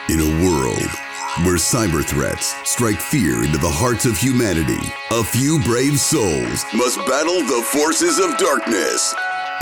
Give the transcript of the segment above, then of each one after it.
In a world where cyber threats strike fear into the hearts of humanity, a few brave souls must battle the forces of darkness.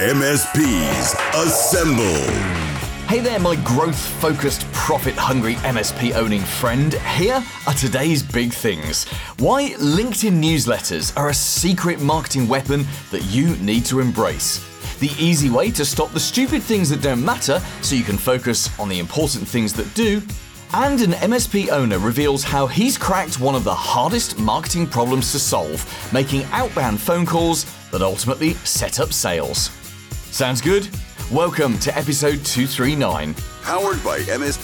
MSPs assemble. Hey there, my growth-focused, profit-hungry MSP-owning friend. Here are today's big things. Why LinkedIn newsletters are a secret marketing weapon that you need to embrace. The easy way to stop the stupid things that don't matter so you can focus on the important things that do. And an MSP owner reveals how he's cracked one of the hardest marketing problems to solve, making outbound phone calls that ultimately set up sales. Sounds good? Welcome to episode 239. Powered by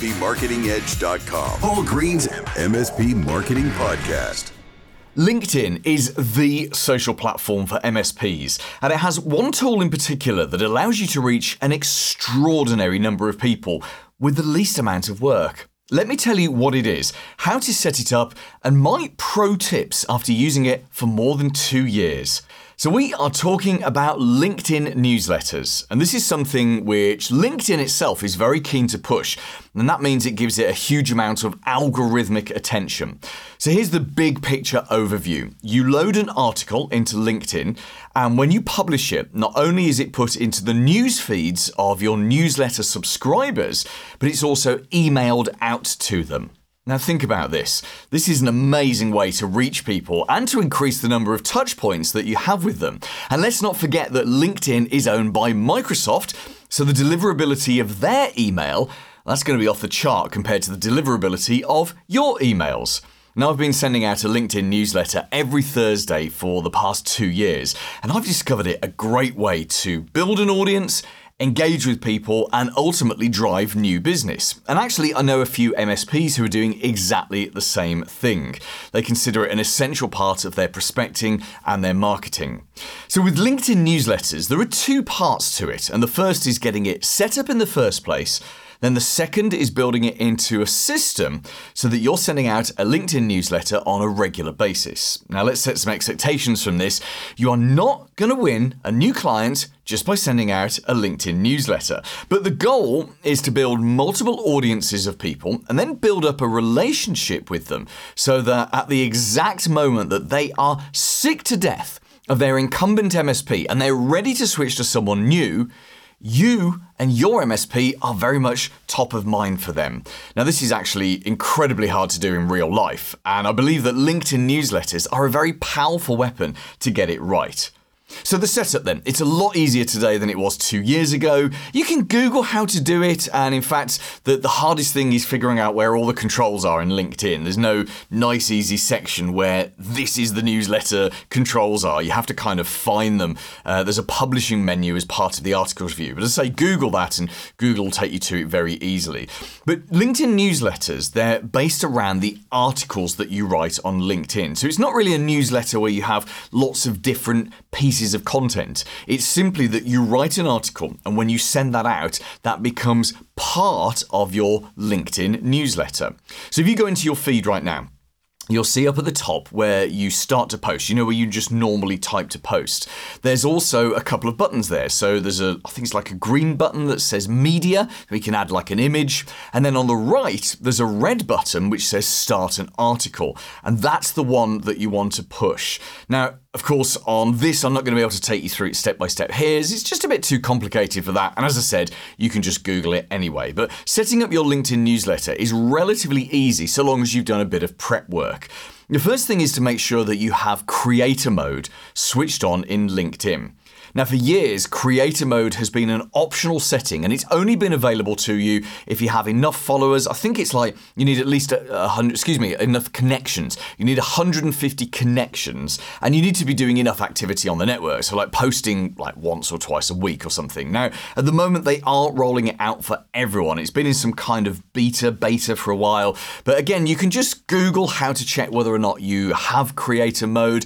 MSPMarketingEdge.com. Paul Green's MSP Marketing Podcast. LinkedIn is the social platform for MSPs, and it has one tool in particular that allows you to reach an extraordinary number of people with the least amount of work. Let me tell you what it is, how to set it up, and my pro tips after using it for more than 2 years. So we are talking about LinkedIn newsletters, and this is something which LinkedIn itself is very keen to push, and that means it gives it a huge amount of algorithmic attention. So here's the big picture overview. You load an article into LinkedIn, and when you publish it, not only is it put into the news feeds of your newsletter subscribers, but it's also emailed out to them. Now think about this. This is an amazing way to reach people and to increase the number of touch points that you have with them. And let's not forget that LinkedIn is owned by Microsoft, so the deliverability of their email, that's going to be off the chart compared to the deliverability of your emails. Now, I've been sending out a LinkedIn newsletter every Thursday for the past 2 years, and I've discovered it a great way to build an audience, engage with people, and ultimately drive new business. And actually, I know a few MSPs who are doing exactly the same thing. They consider it an essential part of their prospecting and their marketing. So with LinkedIn newsletters, there are 2 parts to it, and the first is getting it set up in the first place. Then the second is building it into a system so that you're sending out a LinkedIn newsletter on a regular basis. Now let's set some expectations from this. You are not going to win a new client just by sending out a LinkedIn newsletter. But the goal is to build multiple audiences of people and then build up a relationship with them so that at the exact moment that they are sick to death of their incumbent MSP and they're ready to switch to someone new, you and your MSP are very much top of mind for them. Now, this is actually incredibly hard to do in real life, and I believe that LinkedIn newsletters are a very powerful weapon to get it right. So the setup then, it's a lot easier today than it was 2 years ago. You can Google how to do it, and in fact, the hardest thing is figuring out where all the controls are in LinkedIn. There's no nice, easy section where this is the newsletter controls are. You have to kind of find them. There's a publishing menu as part of the articles view. But as I say, Google that, and Google will take you to it very easily. But LinkedIn newsletters, they're based around the articles that you write on LinkedIn. So it's not really a newsletter where you have lots of different pieces of content. It's simply that you write an article, and when you send that out, that becomes part of your LinkedIn newsletter. So if you go into your feed right now, you'll see up at the top where you start to post, where you just normally type to post. There's also a couple of buttons there. So there's I think it's like a green button that says media. We can add like an image. And then on the right, there's a red button which says start an article. And that's the one that you want to push. Now, of course, on this, I'm not going to be able to take you through it step by step here. It's just a bit too complicated for that. And as I said, you can just Google it anyway. But setting up your LinkedIn newsletter is relatively easy so long as you've done a bit of prep work. The first thing is to make sure that you have creator mode switched on in LinkedIn. Now, for years, creator mode has been an optional setting, and it's only been available to you if you have enough followers. I think it's like you need at least enough connections. You need 150 connections, and you need to be doing enough activity on the network. So like posting like once or twice a week or something. Now, at the moment, they aren't rolling it out for everyone. It's been in some kind of beta for a while. But again, you can just Google how to check whether or not you have creator mode.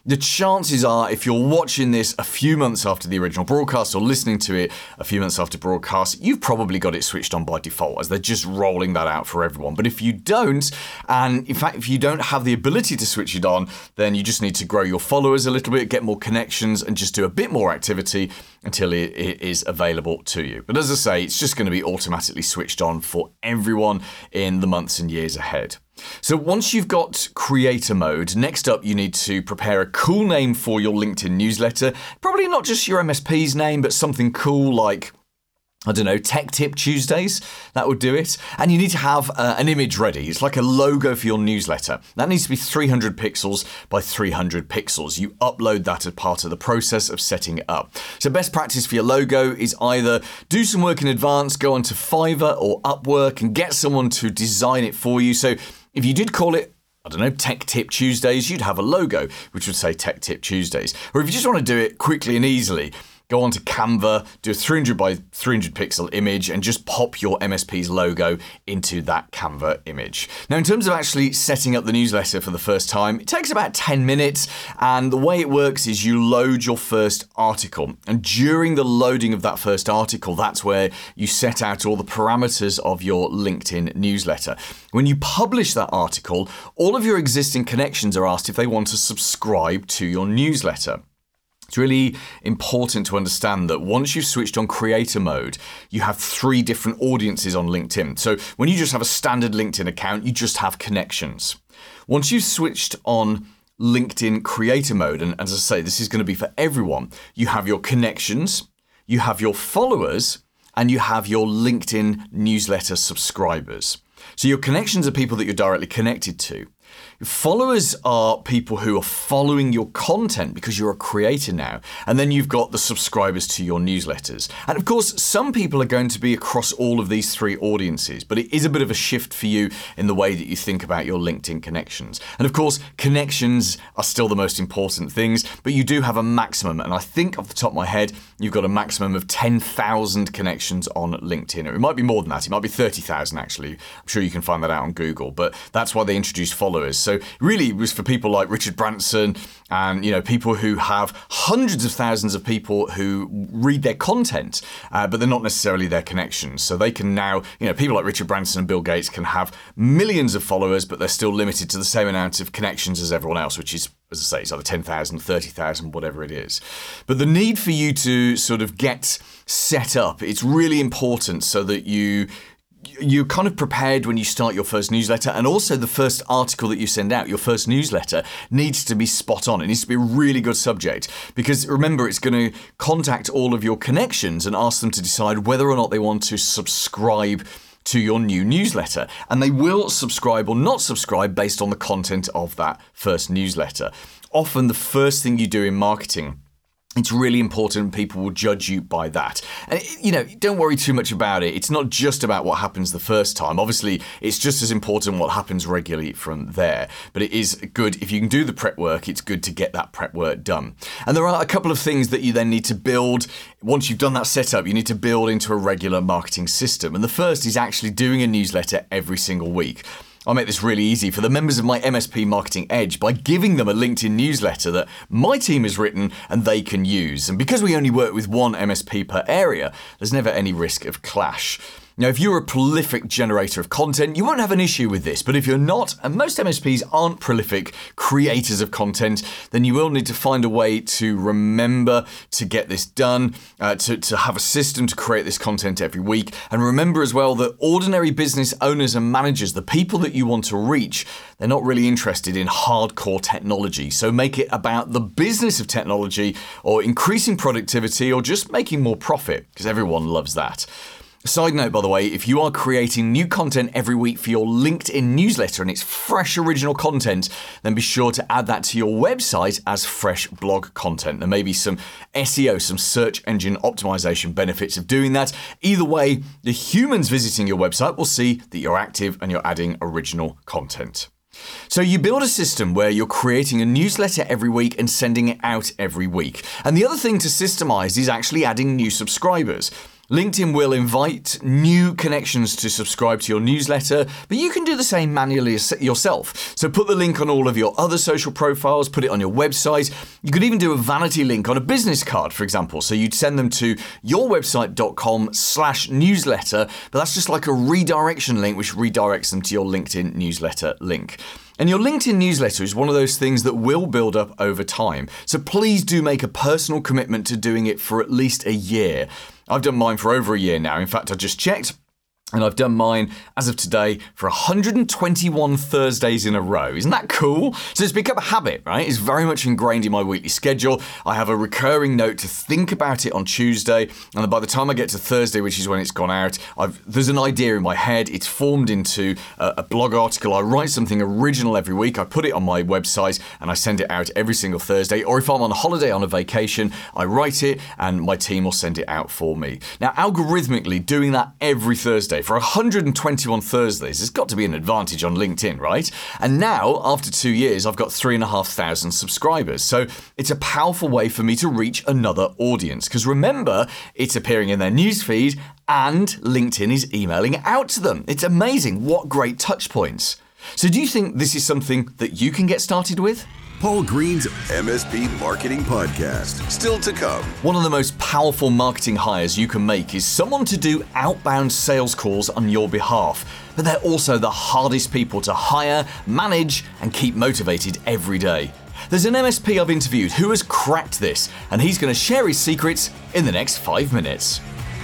The chances are, if you're watching this a few months after the original broadcast or listening to it a few months after broadcast, you've probably got it switched on by default as they're just rolling that out for everyone. But if you don't, and in fact, if you don't have the ability to switch it on, then you just need to grow your followers a little bit, get more connections, and just do a bit more activity until it is available to you. But as I say, it's just going to be automatically switched on for everyone in the months and years ahead. So once you've got creator mode, next up you need to prepare a cool name for your LinkedIn newsletter. Probably not just your MSP's name, but something cool like, I don't know, Tech Tip Tuesdays. That would do it. And you need to have an image ready. It's like a logo for your newsletter. That needs to be 300 pixels by 300 pixels. You upload that as part of the process of setting it up. So best practice for your logo is either do some work in advance, go onto Fiverr or Upwork and get someone to design it for you. So if you did call it, I don't know, Tech Tip Tuesdays, you'd have a logo which would say Tech Tip Tuesdays. Or if you just want to do it quickly and easily, go onto Canva, do a 300 by 300 pixel image and just pop your MSP's logo into that Canva image. Now, in terms of actually setting up the newsletter for the first time, it takes about 10 minutes. And the way it works is you load your first article. And during the loading of that first article, that's where you set out all the parameters of your LinkedIn newsletter. When you publish that article, all of your existing connections are asked if they want to subscribe to your newsletter. It's really important to understand that once you've switched on creator mode, you have 3 different audiences on LinkedIn. So when you just have a standard LinkedIn account, you just have connections. Once you've switched on LinkedIn creator mode, and as I say, this is going to be for everyone, you have your connections, you have your followers, and you have your LinkedIn newsletter subscribers. So your connections are people that you're directly connected to. Followers are people who are following your content because you're a creator now. And then you've got the subscribers to your newsletters. And of course, some people are going to be across all of these 3 audiences, but it is a bit of a shift for you in the way that you think about your LinkedIn connections. And of course, connections are still the most important things, but you do have a maximum. And I think off the top of my head, you've got a maximum of 10,000 connections on LinkedIn. It might be more than that. It might be 30,000 actually. I'm sure you can find that out on Google, but that's why they introduced followers. So really it was for people like Richard Branson and, you know, people who have hundreds of thousands of people who read their content, but they're not necessarily their connections. So they can now, you know, people like Richard Branson and Bill Gates can have millions of followers, but they're still limited to the same amount of connections as everyone else, which is, as I say, it's either 10,000, 30,000, whatever it is. But the need for you to sort of get set up, it's really important so that you're kind of prepared when you start your first newsletter, and also the first article that you send out, your first newsletter, needs to be spot on. It needs to be a really good subject because remember, it's going to contact all of your connections and ask them to decide whether or not they want to subscribe to your new newsletter. And they will subscribe or not subscribe based on the content of that first newsletter. Often the first thing you do in marketing, it's really important people will judge you by that. And, you know, don't worry too much about it. It's not just about what happens the first time. Obviously, it's just as important what happens regularly from there. But it is good, if you can do the prep work, it's good to get that prep work done. And there are a couple of things that you then need to build. Once you've done that setup, you need to build into a regular marketing system. And the first is actually doing a newsletter every single week. I'll make this really easy for the members of my MSP Marketing Edge by giving them a LinkedIn newsletter that my team has written and they can use. And because we only work with one MSP per area, there's never any risk of clash. Now, if you're a prolific generator of content, you won't have an issue with this. But if you're not, and most MSPs aren't prolific creators of content, then you will need to find a way to remember to get this done, to have a system to create this content every week. And remember as well that ordinary business owners and managers, the people that you want to reach, they're not really interested in hardcore technology. So make it about the business of technology or increasing productivity or just making more profit, because everyone loves that. Side note, by the way, if you are creating new content every week for your LinkedIn newsletter and it's fresh original content, then be sure to add that to your website as fresh blog content. There may be some SEO, some search engine optimization benefits of doing that. Either way, the humans visiting your website will see that you're active and you're adding original content. So you build a system where you're creating a newsletter every week and sending it out every week. And the other thing to systemize is actually adding new subscribers. LinkedIn will invite new connections to subscribe to your newsletter, but you can do the same manually yourself. So put the link on all of your other social profiles, put it on your website. You could even do a vanity link on a business card, for example. So you'd send them to yourwebsite.com/newsletter, but that's just like a redirection link, which redirects them to your LinkedIn newsletter link. And your LinkedIn newsletter is one of those things that will build up over time. So please do make a personal commitment to doing it for at least a year. I've done mine for over a year now. In fact, I just checked. And I've done mine, as of today, for 121 Thursdays in a row. Isn't that cool? So it's become a habit, right? It's very much ingrained in my weekly schedule. I have a recurring note to think about it on Tuesday. And by the time I get to Thursday, which is when it's gone out, there's an idea in my head. It's formed into a blog article. I write something original every week. I put it on my website and I send it out every single Thursday. Or if I'm on a holiday on a vacation, I write it and my team will send it out for me. Now, algorithmically, doing that every Thursday for 121 Thursdays has got to be an advantage on LinkedIn, right? And now, after 2 years, I've got 3,500 subscribers. So it's a powerful way for me to reach another audience. Because remember, it's appearing in their newsfeed and LinkedIn is emailing out to them. It's amazing. What great touch points. So do you think this is something that you can get started with? Paul Green's MSP Marketing Podcast. Still to come. One of the most powerful marketing hires you can make is someone to do outbound sales calls on your behalf. But they're also the hardest people to hire, manage, and keep motivated every day. There's an MSP I've interviewed who has cracked this, and he's going to share his secrets in the next 5 minutes.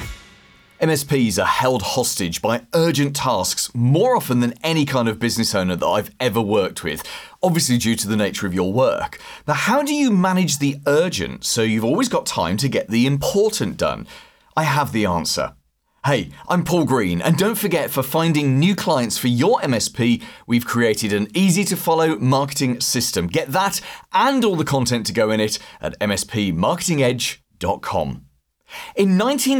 MSPs are held hostage by urgent tasks more often than any kind of business owner that I've ever worked with, obviously due to the nature of your work. But how do you manage the urgent so you've always got time to get the important done? I have the answer. Hey, I'm Paul Green, and don't forget, for finding new clients for your MSP, we've created an easy-to-follow marketing system. Get that and all the content to go in it at mspmarketingedge.com. In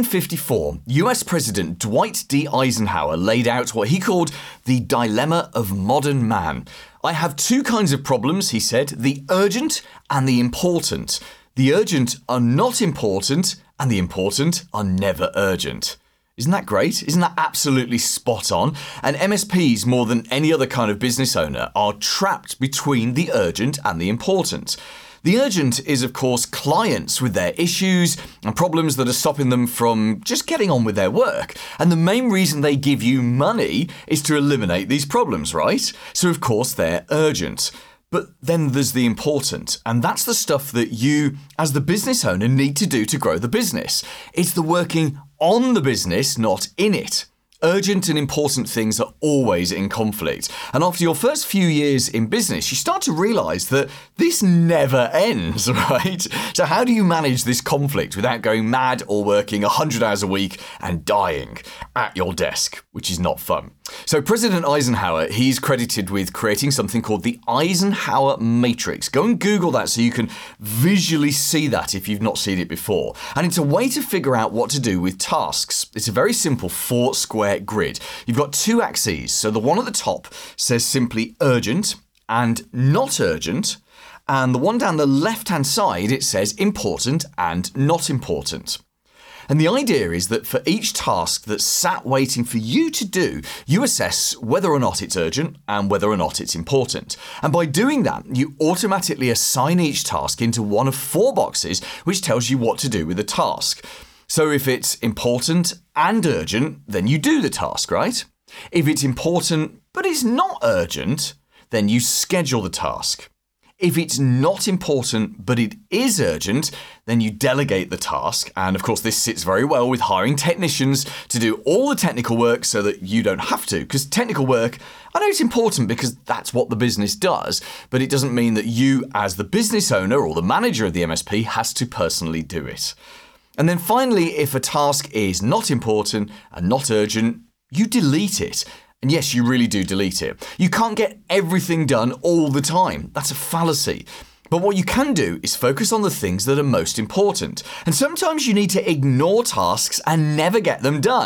1954, US President Dwight D. Eisenhower laid out what he called the dilemma of modern man. I have two kinds of problems, he said, the urgent and the important. The urgent are not important, and the important are never urgent. Isn't that great? Isn't that absolutely spot on? And MSPs, more than any other kind of business owner, are trapped between the urgent and the important. The urgent is, of course, clients with their issues and problems that are stopping them from just getting on with their work. And the main reason they give you money is to eliminate these problems, right? So, of course, they're urgent. But then there's the important, and that's the stuff that you, as the business owner, need to do to grow the business. It's the working on the business, not in it. Urgent and important things are always in conflict. And after your first few years in business, you start to realize that this never ends, right? So how do you manage this conflict without going mad or working 100 hours a week and dying at your desk, which is not fun? So President Eisenhower, he's credited with creating something called the Eisenhower Matrix. Go and Google that so you can visually see that if you've not seen it before. And it's a way to figure out what to do with tasks. It's a very simple 4-square grid. You've got two axes. So the one at the top says simply urgent and not urgent. And the one down the left-hand side, it says important and not important. And the idea is that for each task that's sat waiting for you to do, you assess whether or not it's urgent and whether or not it's important. And by doing that, you automatically assign each task into one of 4 boxes, which tells you what to do with the task. So if it's important and urgent, then you do the task, right? If it's important but it's not urgent, then you schedule the task. If it's not important but it is urgent, then you delegate the task. And of course, this sits very well with hiring technicians to do all the technical work so that you don't have to. Because technical work, I know it's important because that's what the business does, but it doesn't mean that you, as the business owner or the manager of the MSP, has to personally do it. And then finally, if a task is not important and not urgent, you delete it. And yes, you really do delete it. You can't get everything done all the time. That's a fallacy. But what you can do is focus on the things that are most important. And sometimes you need to ignore tasks and never get them done.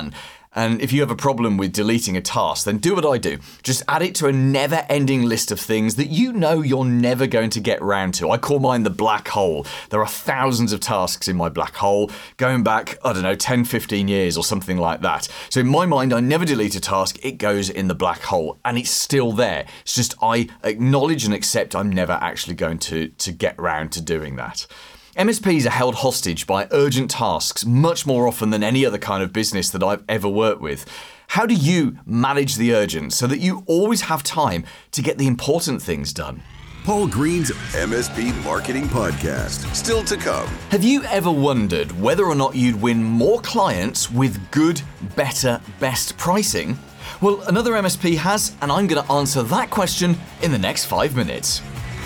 And if you have a problem with deleting a task, then do what I do. Just add it to a never-ending list of things that you know you're never going to get round to. I call mine the black hole. There are thousands of tasks in my black hole, going back, 10, 15 years or something like that. So in my mind, I never delete a task. It goes in the black hole, and it's still there. It's just I acknowledge and accept I'm never actually going to get round to doing that. MSPs are held hostage by urgent tasks much more often than any other kind of business that I've ever worked with. How do you manage the urgent so that you always have time to get the important things done? Paul Green's MSP Marketing Podcast, still to come. Have you ever wondered whether or not you'd win more clients with good, better, best pricing? Well, another MSP has, and I'm going to answer that question in the next 5 minutes.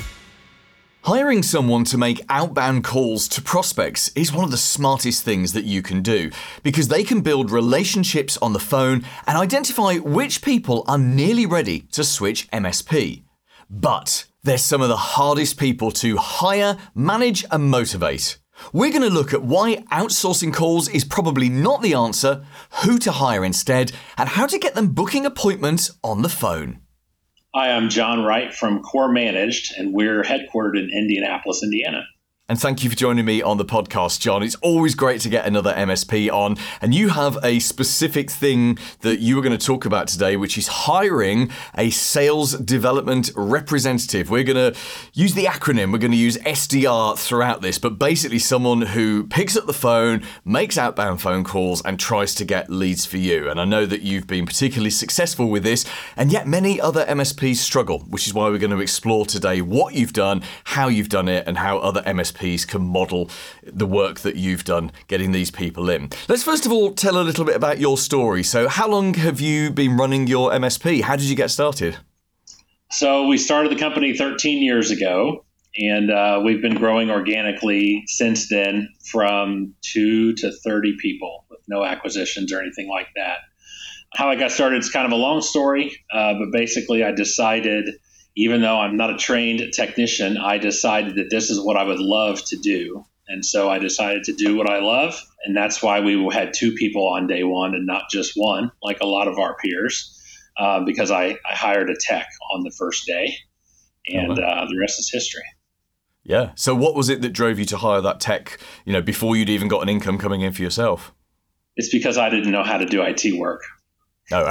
Hiring someone to make outbound calls to prospects is one of the smartest things that you can do, because they can build relationships on the phone and identify which people are nearly ready to switch MSP. But they're some of the hardest people to hire, manage, and motivate. We're going to look at why outsourcing calls is probably not the answer, who to hire instead, and how to get them booking appointments on the phone. Hi, I'm John Wright from Core Managed, and we're headquartered in Indianapolis, Indiana. And thank you for joining me on the podcast, John. It's always great to get another MSP on. And you have a specific thing that you were going to talk about today, which is hiring a sales development representative. We're going to use the acronym. We're going to use SDR throughout this, but basically someone who picks up the phone, makes outbound phone calls, and tries to get leads for you. And I know that you've been particularly successful with this, and yet many other MSPs struggle, which is why we're going to explore today what you've done, how you've done it, and how other MSPs can model the work that you've done getting these people in. Let's first of all tell a little bit about your story. So how long have you been running your MSP? How did you get started? So we started the company 13 years ago, and we've been growing organically since then from 2 to 30 people with no acquisitions or anything like that. How I got started is kind of a long story, but basically I decided, even though I'm not a trained technician, I decided that this is what I would love to do. And so I decided to do what I love. And that's why we had 2 people on day one and not just one, like a lot of our peers, because I hired a tech on the first day. And the rest is history. Yeah. So what was it that drove you to hire that tech, before you'd even got an income coming in for yourself? It's because I didn't know how to do IT work. Oh.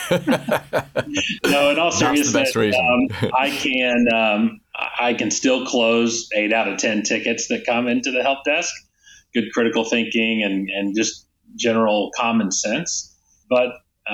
No, in all seriousness, that's the best reason. I can still close 8 out of 10 tickets that come into the help desk. Good critical thinking and just general common sense. But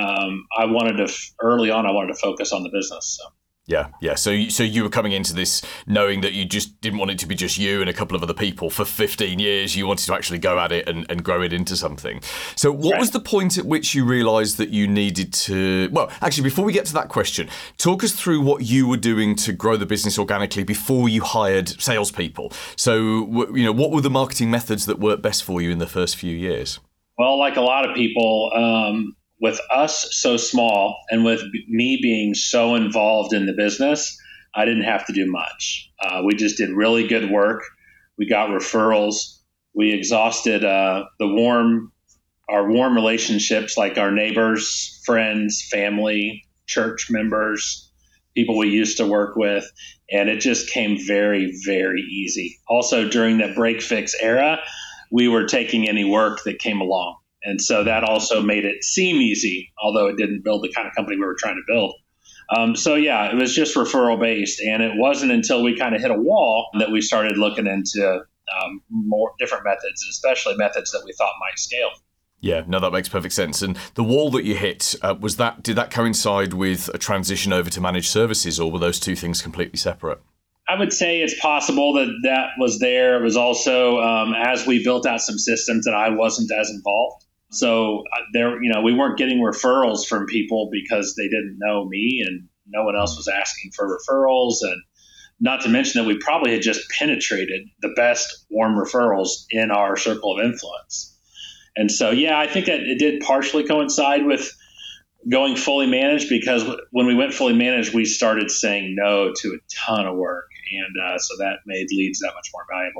early on, I wanted to focus on the business. So. Yeah. So you were coming into this knowing that you just didn't want it to be just you and a couple of other people for 15 years. You wanted to actually go at it and grow it into something. So what was the point at which you realised that you needed to... Well, actually, before we get to that question, talk us through what you were doing to grow the business organically before you hired salespeople. So, what were the marketing methods that worked best for you in the first few years? Well, like a lot of people... with us so small and with me being so involved in the business, I didn't have to do much. We just did really good work. We got referrals. We exhausted our warm relationships, like our neighbors, friends, family, church members, people we used to work with. And it just came very, very easy. Also, during that break fix era, we were taking any work that came along. And so that also made it seem easy, although it didn't build the kind of company we were trying to build. It was just referral based. And it wasn't until we kind of hit a wall that we started looking into more different methods, especially methods that we thought might scale. Yeah, no, that makes perfect sense. And the wall that you hit, did that coincide with a transition over to managed services, or were those two things completely separate? I would say it's possible that was there. It was also as we built out some systems that I wasn't as involved. So we weren't getting referrals from people because they didn't know me, and no one else was asking for referrals. And not to mention that we probably had just penetrated the best warm referrals in our circle of influence. And so, I think that it did partially coincide with going fully managed, because when we went fully managed, we started saying no to a ton of work. And so that made leads that much more valuable.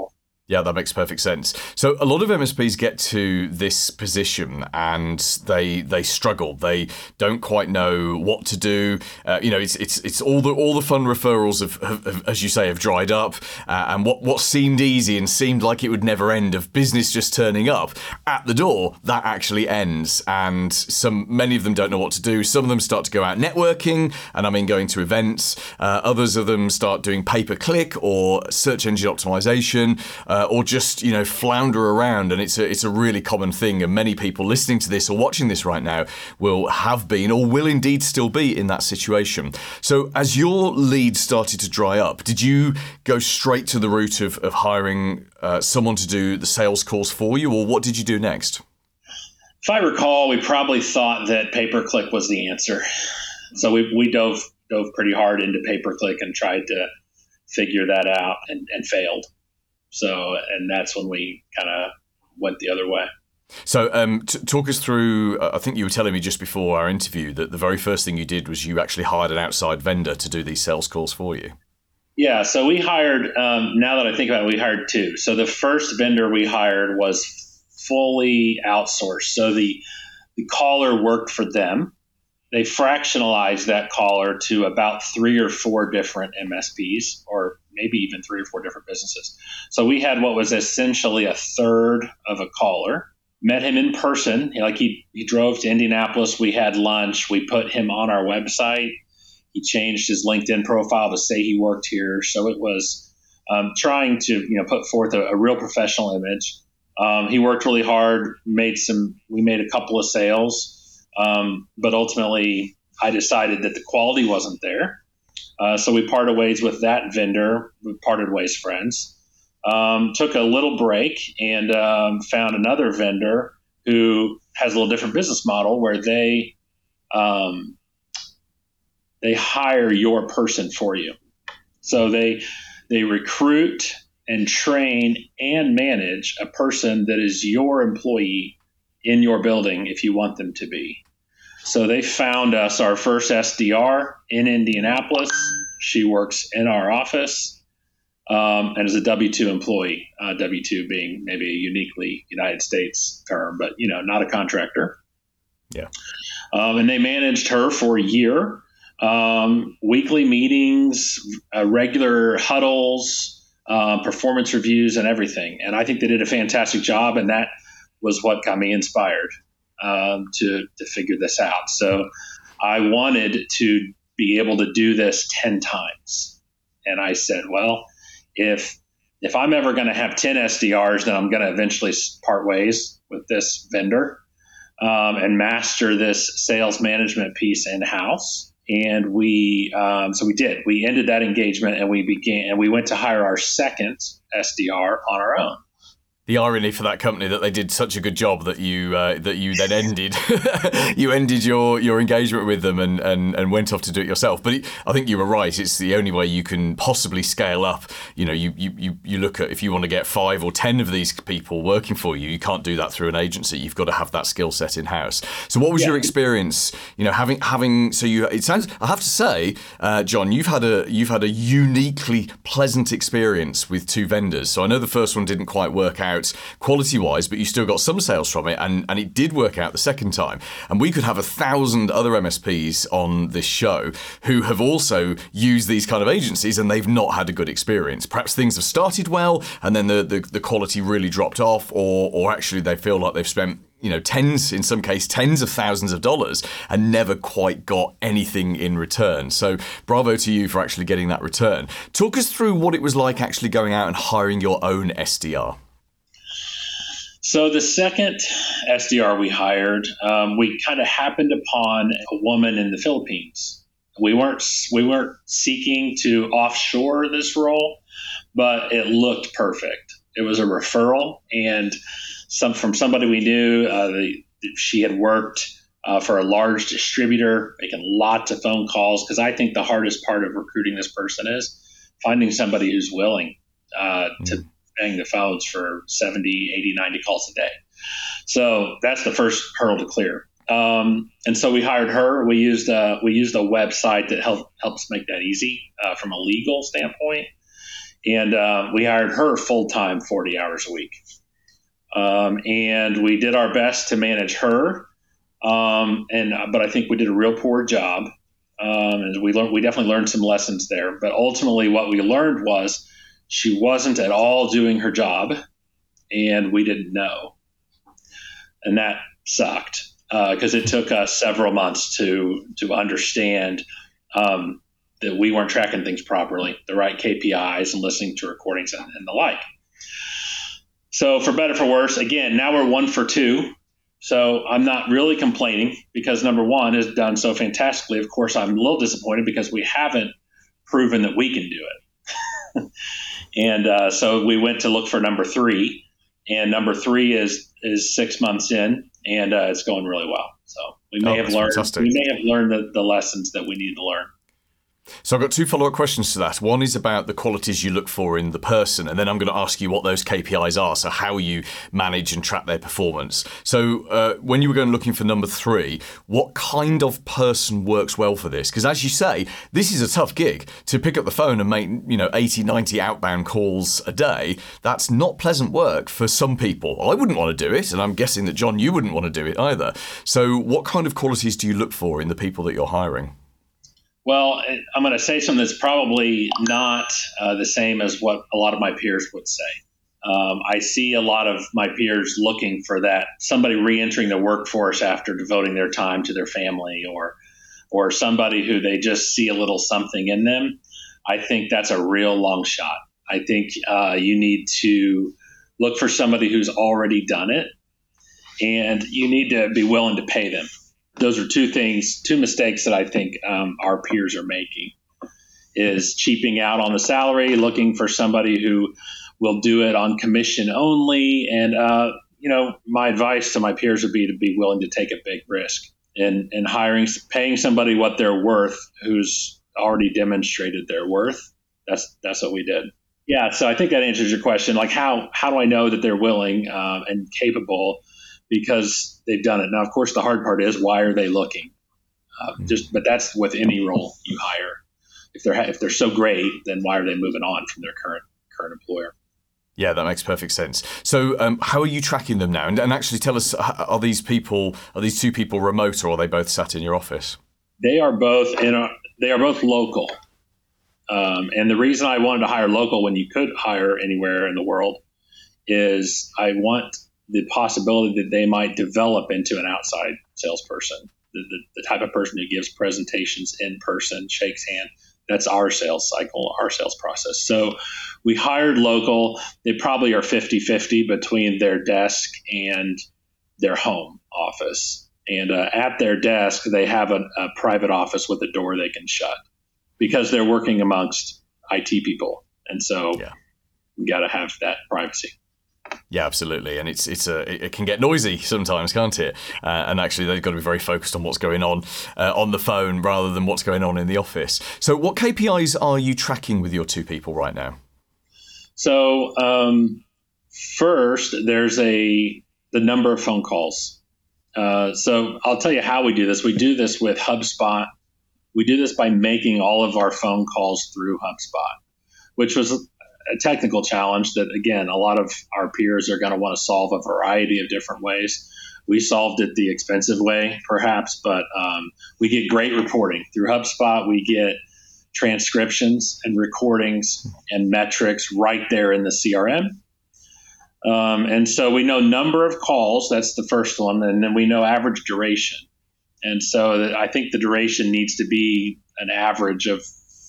Yeah, that makes perfect sense. So a lot of MSPs get to this position and they struggle. They don't quite know what to do. It's all the fun referrals have, as you say, have dried up. And what seemed easy and seemed like it would never end, of business just turning up at the door, that actually ends. And many of them don't know what to do. Some of them start to go out networking, and I mean going to events. Others of them start doing pay-per-click or search engine optimization. Or just, flounder around. And it's a really common thing. And many people listening to this or watching this right now will have been or will indeed still be in that situation. So as your leads started to dry up, did you go straight to the route of hiring someone to do the sales calls for you, or what did you do next? If I recall, we probably thought that pay-per-click was the answer. So we dove pretty hard into pay-per-click and tried to figure that out and failed. So, and that's when we kind of went the other way. So talk us through, I think you were telling me just before our interview that the very first thing you did was you actually hired an outside vendor to do these sales calls for you. Yeah, so we hired, now that I think about it, we hired two. So the first vendor we hired was fully outsourced. So the caller worked for them. They fractionalized that caller to about 3 or 4 different MSPs, or maybe even 3 or 4 different businesses. So we had what was essentially a third of a caller. Met him in person. He drove to Indianapolis. We had lunch. We put him on our website. He changed his LinkedIn profile to say he worked here. So it was trying to put forth a real professional image. He worked really hard. We made a couple of sales. But ultimately, I decided that the quality wasn't there. So we parted ways with that vendor. We parted ways friends. Took a little break and found another vendor who has a little different business model where they hire your person for you. So they recruit and train and manage a person that is your employee in your building if you want them to be. So they found us our first SDR in Indianapolis. She works in our office and is a W-2 employee, W-2 being maybe a uniquely United States term, but not a contractor. Yeah. And they managed her for a year, weekly meetings, regular huddles, performance reviews, and everything. And I think they did a fantastic job, and that was what got me inspired to figure this out. So I wanted to be able to do this 10 times. And I said, well, if I'm ever going to have 10 SDRs, then I'm going to eventually part ways with this vendor and master this sales management piece in-house. And so we did. We ended that engagement and we went to hire our second SDR on our own. The irony for that company that they did such a good job that you then ended you ended your engagement with them and went off to do it yourself. But I think you were right. It's the only way you can possibly scale up. You look at, if you want to get 5 or 10 of these people working for you, you can't do that through an agency. You've got to have that skill set in house. So what was your experience? Having so you, it sounds, I have to say, John, you've had a uniquely pleasant experience with 2 vendors. So I know the first one didn't quite work out quality-wise, but you still got some sales from it, and it did work out the second time. And we could have 1,000 other MSPs on this show who have also used these kind of agencies, and they've not had a good experience. Perhaps things have started well, and then the quality really dropped off, or actually they feel like they've spent tens of thousands of dollars and never quite got anything in return. So bravo to you for actually getting that return. Talk us through what it was like actually going out and hiring your own SDR. So the second SDR we hired, we kind of happened upon a woman in the Philippines. We weren't seeking to offshore this role, but it looked perfect. It was a referral, and from somebody we knew. She had worked for a large distributor, making lots of phone calls, because I think the hardest part of recruiting this person is finding somebody who's willing to bang the phones for 70, 80, 90 calls a day. So that's the first hurdle to clear. And so we hired her. We used a website that helps make that easy from a legal standpoint. And we hired her full-time 40 hours a week. And we did our best to manage her. But I think we did a real poor job. And we definitely learned some lessons there. But ultimately what we learned was she wasn't at all doing her job, and we didn't know. And that sucked because it took us several months to understand that we weren't tracking things properly, the right KPIs and listening to recordings and the like. So for better, for worse, again, now we're 1 for 2. So I'm not really complaining because number one is done so fantastically. Of course, I'm a little disappointed because we haven't proven that we can do it. And so we went to look for number 3, and number 3 is 6 months in, and it's going really well. So we may have learned the lessons that we need to learn. So I've got 2 follow-up questions to that. One is about the qualities you look for in the person, and then I'm going to ask you what those KPIs are, so how you manage and track their performance. So when you were going looking for number 3, what kind of person works well for this? Because as you say, this is a tough gig. To pick up the phone and make 80, 90 outbound calls a day, that's not pleasant work for some people. I wouldn't want to do it, and I'm guessing that, John, you wouldn't want to do it either. So what kind of qualities do you look for in the people that you're hiring? Well, I'm going to say something that's probably not the same as what a lot of my peers would say. I see a lot of my peers looking for that, somebody re-entering the workforce after devoting their time to their family, or somebody who they just see a little something in them. I think that's a real long shot. I think you need to look for somebody who's already done it, and you need to be willing to pay them. Those are 2 mistakes that I think our peers are making, is cheaping out on the salary, looking for somebody who will do it on commission only. And, my advice to my peers would be to be willing to take a big risk in paying somebody what they're worth, who's already demonstrated their worth. That's what we did. Yeah. So I think that answers your question. Like how do I know that they're willing and capable? Because they've done it. Now, of course, the hard part is, why are they looking? But that's with any role you hire. If they're so great, then why are they moving on from their current employer? Yeah, that makes perfect sense. So, how are you tracking them now? And actually, tell us: are these 2 people remote, or are they both sat in your office? They are both local. And the reason I wanted to hire local when you could hire anywhere in the world is I want the possibility that they might develop into an outside salesperson, the type of person who gives presentations in person, shakes hand. That's our sales cycle, our sales process. So we hired local. They probably are 50-50 between their desk and their home office. And at their desk, they have a private office with a door they can shut because they're working amongst IT people. And so you got to have that privacy. Yeah, absolutely. And it can get noisy sometimes, can't it? And actually, they've got to be very focused on what's going on the phone rather than what's going on in the office. So what KPIs are you tracking with your 2 people right now? So first, there's the number of phone calls. So I'll tell you how we do this. We do this with HubSpot. We do this by making all of our phone calls through HubSpot, which was a technical challenge that, again, a lot of our peers are going to want to solve a variety of different ways. We solved it the expensive way, perhaps, but we get great reporting. Through HubSpot, we get transcriptions and recordings and metrics right there in the CRM. And so we know number of calls, that's the first one, and then we know average duration. And so I think the duration needs to be an average of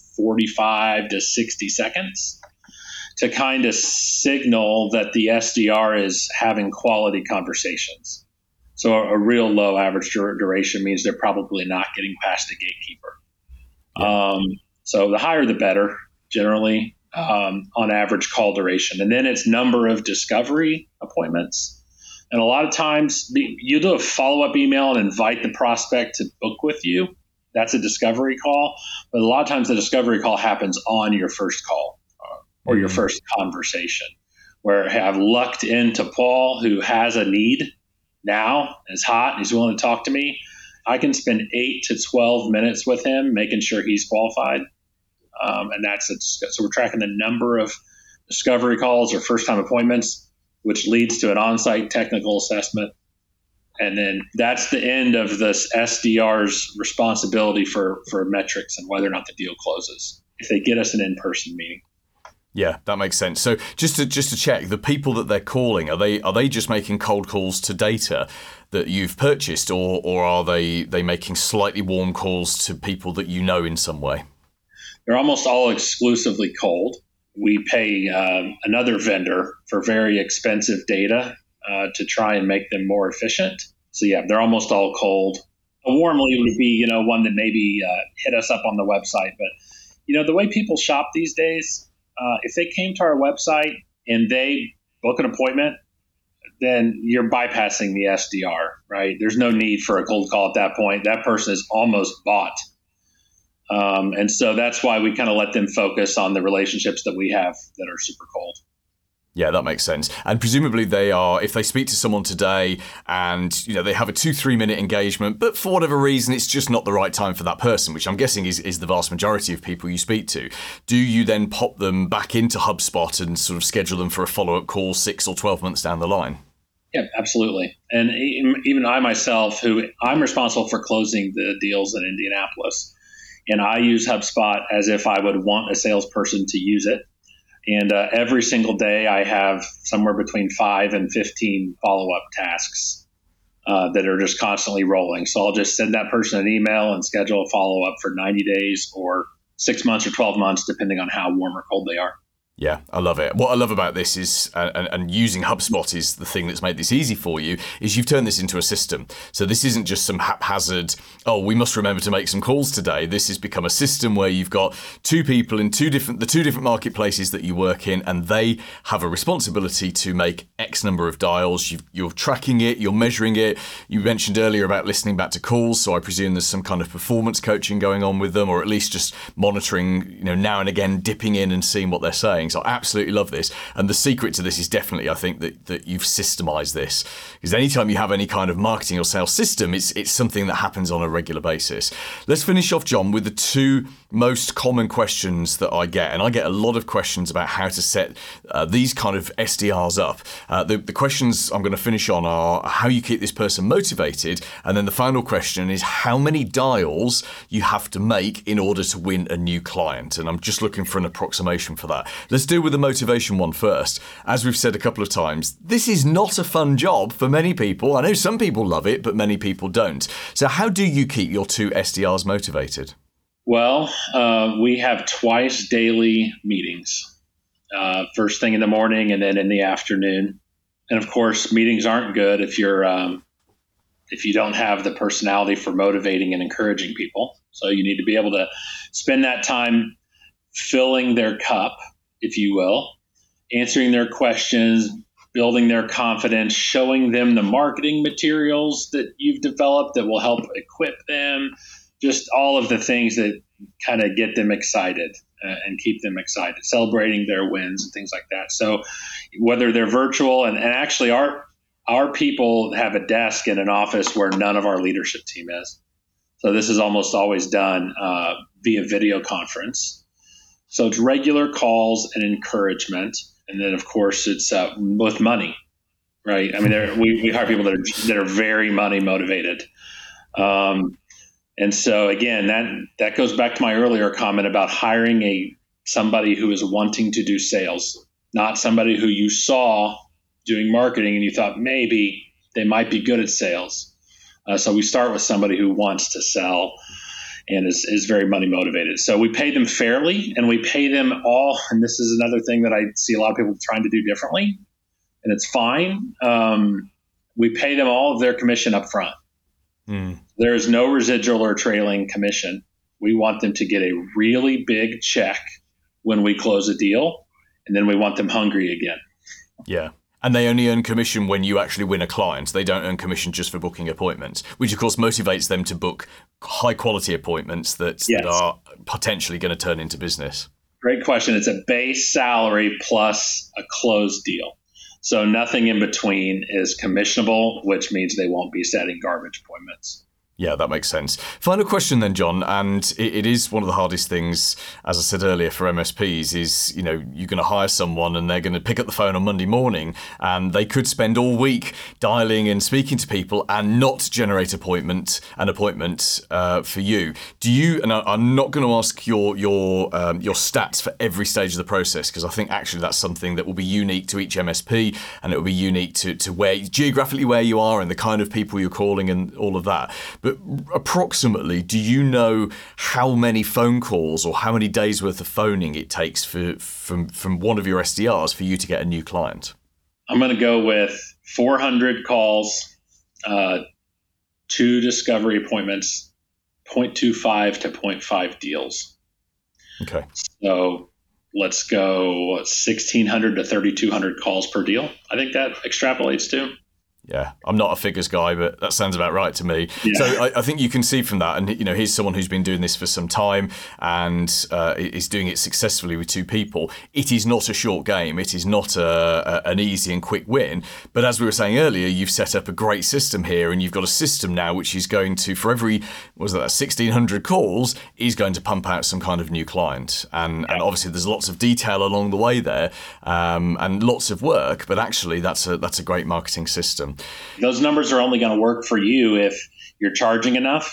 45 to 60 seconds. To kind of signal that the SDR is having quality conversations. So a real low average duration means they're probably not getting past a gatekeeper. Yeah. So the higher the better, generally, on average call duration. And then it's number of discovery appointments. And a lot of times you do a follow-up email and invite the prospect to book with you. That's a discovery call. But a lot of times the discovery call happens on your first call. Or your first conversation, where I've lucked into Paul, who has a need now, is hot, and he's willing to talk to me. I can spend 8 to 12 minutes with him, making sure he's qualified. And so we're tracking the number of discovery calls or first-time appointments, which leads to an on-site technical assessment. And then that's the end of this SDR's responsibility for metrics and whether or not the deal closes, if they get us an in-person meeting. Yeah, that makes sense. So just to check, the people that they're calling, are they just making cold calls to data that you've purchased, or are they making slightly warm calls to people that you know in some way? They're almost all exclusively cold. We pay another vendor for very expensive data to try and make them more efficient. So yeah, they're almost all cold. A warm lead would be, one that maybe hit us up on the website. But, the way people shop these days, if they came to our website and they book an appointment, then you're bypassing the SDR, right? There's no need for a cold call at that point. That person is almost bought. And so that's why we kind of let them focus on the relationships that we have that are super cold. Yeah, that makes sense. And presumably they are, if they speak to someone today and, they have a 2-3 minute engagement, but for whatever reason, it's just not the right time for that person, which I'm guessing is the vast majority of people you speak to. Do you then pop them back into HubSpot and sort of schedule them for a follow-up call 6 or 12 months down the line? Yeah, absolutely. And even I myself, who I'm responsible for closing the deals in Indianapolis, and I use HubSpot as if I would want a salesperson to use it. And every single day I have somewhere between 5 and 15 follow-up tasks that are just constantly rolling. So I'll just send that person an email and schedule a follow-up for 90 days or 6 months or 12 months, depending on how warm or cold they are. Yeah, I love it. What I love about this is, and using HubSpot is the thing that's made this easy for you, is you've turned this into a system. So this isn't just some haphazard, we must remember to make some calls today. This has become a system where you've got two people in the two different marketplaces that you work in, and they have a responsibility to make X number of dials. You're tracking it, you're measuring it. You mentioned earlier about listening back to calls, so I presume there's some kind of performance coaching going on with them, or at least just monitoring, now and again, dipping in and seeing what they're saying. So I absolutely love this. And the secret to this is definitely, I think, that you've systemized this. Because anytime you have any kind of marketing or sales system, it's something that happens on a regular basis. Let's finish off, John, with the two most common questions that I get. And I get a lot of questions about how to set these kind of SDRs up. The questions I'm going to finish on are how you keep this person motivated. And then the final question is how many dials you have to make in order to win a new client. And I'm just looking for an approximation for that. Let's deal with the motivation one first. As we've said a couple of times, this is not a fun job for many people. I know some people love it, but many people don't. So how do you keep your two SDRs motivated? Well, we have twice daily meetings, first thing in the morning and then in the afternoon. And of course, meetings aren't good if you don't have the personality for motivating and encouraging people. So you need to be able to spend that time filling their cup, if you will, answering their questions, building their confidence, showing them the marketing materials that you've developed that will help equip them, just all of the things that kind of get them excited and keep them excited, celebrating their wins and things like that. So whether they're virtual, and actually our people have a desk in an office where none of our leadership team is. So this is almost always done via video conference. So it's regular calls and encouragement. And then, of course, it's with money, right? I mean, we hire people that are very money motivated. And so, again, that goes back to my earlier comment about hiring somebody who is wanting to do sales, not somebody who you saw doing marketing and you thought maybe they might be good at sales. So we start with somebody who wants to sell and is very money motivated. So we pay them fairly, and we pay them all. And this is another thing that I see a lot of people trying to do differently, and it's fine. We pay them all of their commission up front. There is no residual or trailing commission. We want them to get a really big check when we close a deal, and then we want them hungry again. Yeah. And they only earn commission when you actually win a client. They don't earn commission just for booking appointments, which of course motivates them to book high quality appointments that are potentially going to turn into business. Great question. It's a base salary plus a closed deal. So nothing in between is commissionable, which means they won't be setting garbage appointments. Yeah, that makes sense. Final question then, John, and it is one of the hardest things, as I said earlier, for MSPs is, you're going to hire someone and they're going to pick up the phone on Monday morning and they could spend all week dialing and speaking to people and not generate an appointment for you. Do you, and I'm not going to ask your stats for every stage of the process, because I think actually that's something that will be unique to each MSP and it will be unique to where geographically where you are and the kind of people you're calling and all of that. But approximately, do you know how many phone calls or how many days worth of phoning it takes from one of your SDRs for you to get a new client? I'm going to go with 400 calls, 2 discovery appointments, 0.25 to 0.5 deals. Okay. So let's go 1,600 to 3,200 calls per deal. I think that extrapolates to. Yeah, I'm not a figures guy, but that sounds about right to me. Yeah. So I think you can see from that, and here's someone who's been doing this for some time and is doing it successfully with 2 people. It is not a short game. It is not an easy and quick win. But as we were saying earlier, you've set up a great system here, and you've got a system now which is going to, for every 1,600 calls, is going to pump out some kind of new client. And obviously there's lots of detail along the way there, and lots of work. But actually, that's a great marketing system. Those numbers are only going to work for you if you're charging enough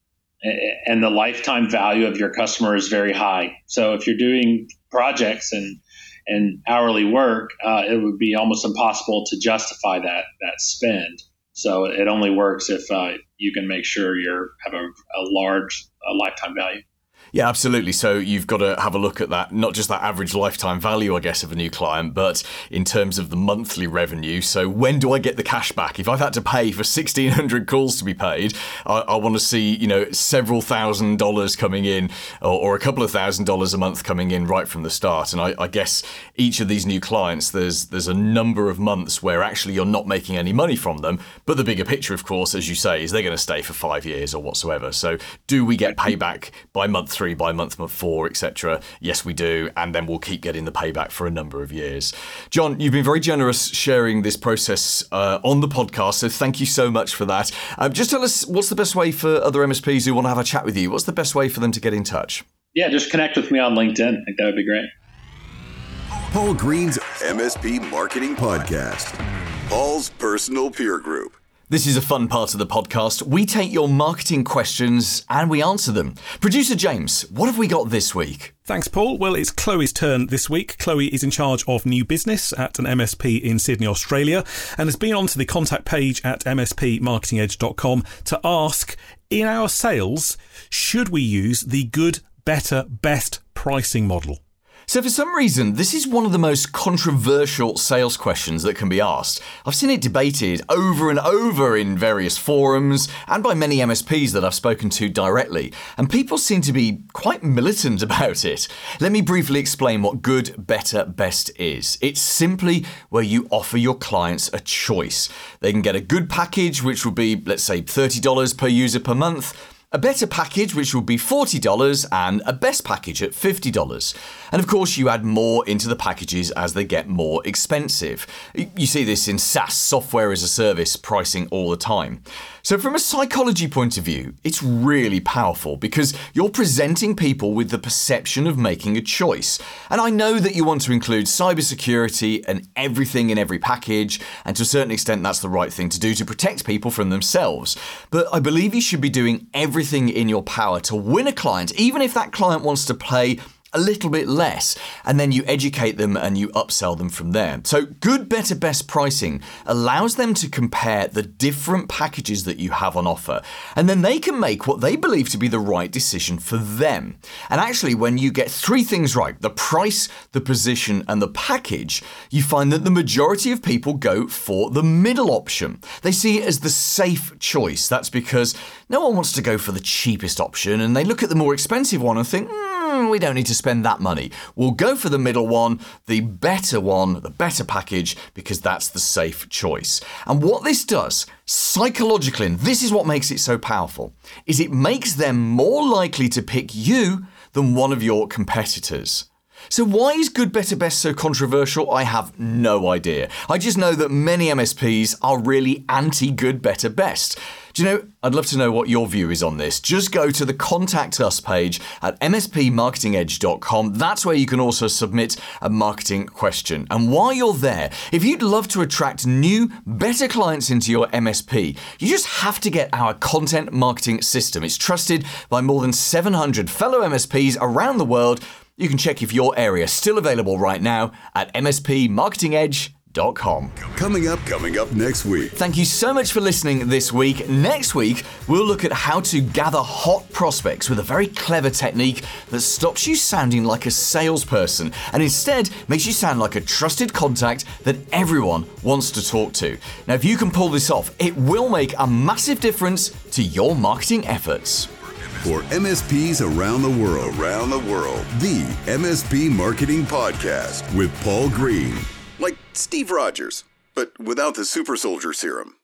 and the lifetime value of your customer is very high. So if you're doing projects and hourly work, it would be almost impossible to justify that spend. So it only works if you can make sure you have a large lifetime value. Yeah, absolutely. So you've got to have a look at that, not just that average lifetime value, I guess, of a new client, but in terms of the monthly revenue. So when do I get the cash back? If I've had to pay for 1,600 calls to be paid, I want to see, several $1,000s coming in or a couple of $1,000s a month coming in right from the start. And I guess each of these new clients, there's a number of months where actually you're not making any money from them. But the bigger picture, of course, as you say, is they're going to stay for 5 years or whatsoever. So do we get payback by month 3, by month 4, etc.? Yes, we do. And then we'll keep getting the payback for a number of years. John, you've been very generous sharing this process on the podcast. So thank you so much for that. Just tell us, what's the best way for other MSPs who want to have a chat with you? What's the best way for them to get in touch? Yeah, just connect with me on LinkedIn. I think that would be great. Paul Green's MSP Marketing Podcast. Paul's personal peer group. This is a fun part of the podcast. We take your marketing questions and we answer them. Producer James, what have we got this week? Thanks, Paul. Well, it's Chloe's turn this week. Chloe is in charge of new business at an MSP in Sydney, Australia, and has been onto the contact page at mspmarketingedge.com to ask, in our sales, should we use the good, better, best pricing model? So for some reason, this is one of the most controversial sales questions that can be asked. I've seen it debated over and over in various forums and by many MSPs that I've spoken to directly, and people seem to be quite militant about it. Let me briefly explain what good, better, best is. It's simply where you offer your clients a choice. They can get a good package, which would be, let's say, $30 per user per month, a better package, which would be $40, and a best package at $50. And of course, you add more into the packages as they get more expensive. You see this in SaaS, software as a service, pricing all the time. So from a psychology point of view, it's really powerful because you're presenting people with the perception of making a choice. And I know that you want to include cybersecurity and everything in every package, and to a certain extent that's the right thing to do to protect people from themselves. But I believe you should be doing everything in your power to win a client, even if that client wants to pay a little bit less, and then you educate them and you upsell them from there. So good, better, best pricing allows them to compare the different packages that you have on offer, and then they can make what they believe to be the right decision for them. And actually, when you get 3 things right, the price, the position, and the package, you find that the majority of people go for the middle option. They see it as the safe choice. That's because no one wants to go for the cheapest option, and they look at the more expensive one and think, we don't need to spend that money. We'll go for the middle one, the better package, because that's the safe choice. And what this does, psychologically, and this is what makes it so powerful, is it makes them more likely to pick you than one of your competitors. So why is good, better, best so controversial? I have no idea. I just know that many MSPs are really anti-good, better, best. Do you know, I'd love to know what your view is on this. Just go to the Contact Us page at mspmarketingedge.com. That's where you can also submit a marketing question. And while you're there, if you'd love to attract new, better clients into your MSP, you just have to get our content marketing system. It's trusted by more than 700 fellow MSPs around the world. You can check if your area is still available right now at mspmarketingedge.com. Coming up next week. Thank you so much for listening this week. Next week, we'll look at how to gather hot prospects with a very clever technique that stops you sounding like a salesperson and instead makes you sound like a trusted contact that everyone wants to talk to. Now, if you can pull this off, it will make a massive difference to your marketing efforts. For MSPs around the world, the MSP Marketing Podcast with Paul Green. Like Steve Rogers, but without the super soldier serum.